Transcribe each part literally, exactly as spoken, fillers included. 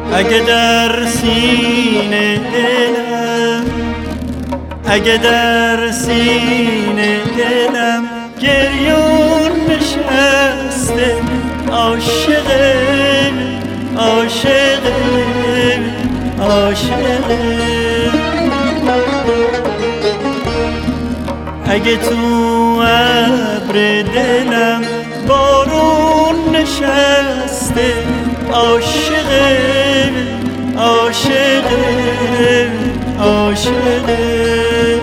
اگه در سینه دلم اگه در سینه دلم گریون نشسته، عاشقه عاشقه عاشقه. اگه تو ابر دلم بارون نشسته، عاشقه عاشقه عاشقه.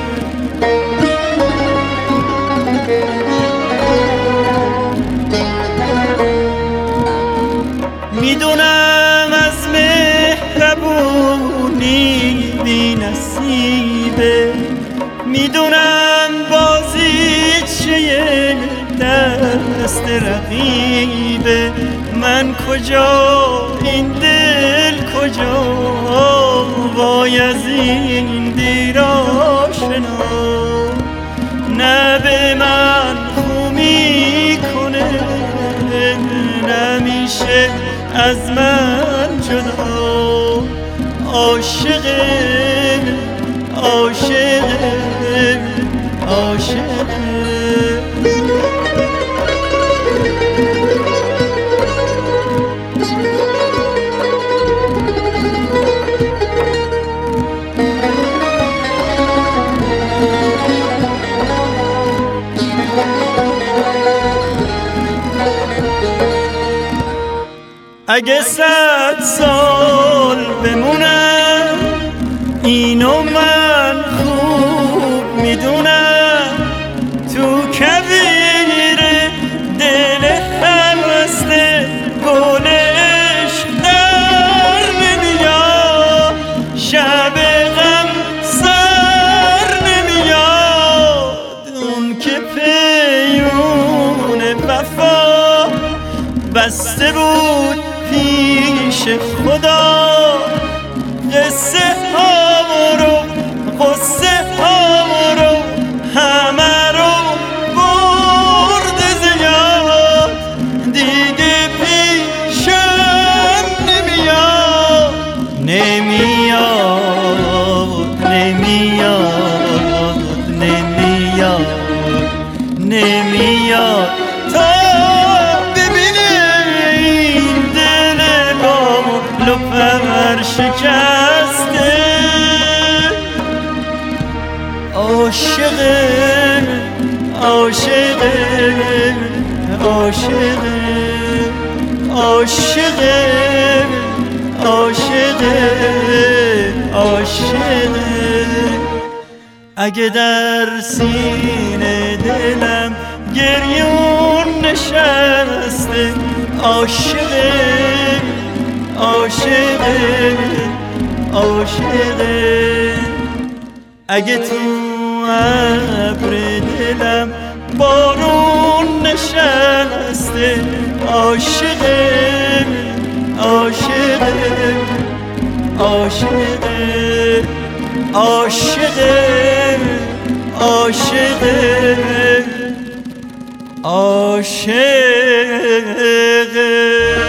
میدونم از مهربونی بی نصیبه، میدونم بازیچه دست رقیبه. من کجا این دل کجا وای از این دیر آشنا، نه به من خو میکنه نمیشه از من جدا. عاشقه عاشقه عاشقه. اگه صد سال بمونم اینو من خوب میدونم، تو کویر دل هم هسته گل عشق در نمیاد، شب غم سر نمیاد. اون که پیون وفا بسته بود پیش خدا، قصه ها رو قصه ها رو همه رو برد زیاد، دیگه پیشم نمیاد نمیاد نمیاد نمیاد نمیاد تا پر شکسته. عاشقه عاشقه عاشقه عاشقه عاشقه عاشقه. اگه در سینه دلم گریون نشسته، عاشقه عاشقه عاشقه. اگه تو ابر دلم بارون نشسته، عاشقه عاشقه عاشقه عاشقه عاشقه عاشقه.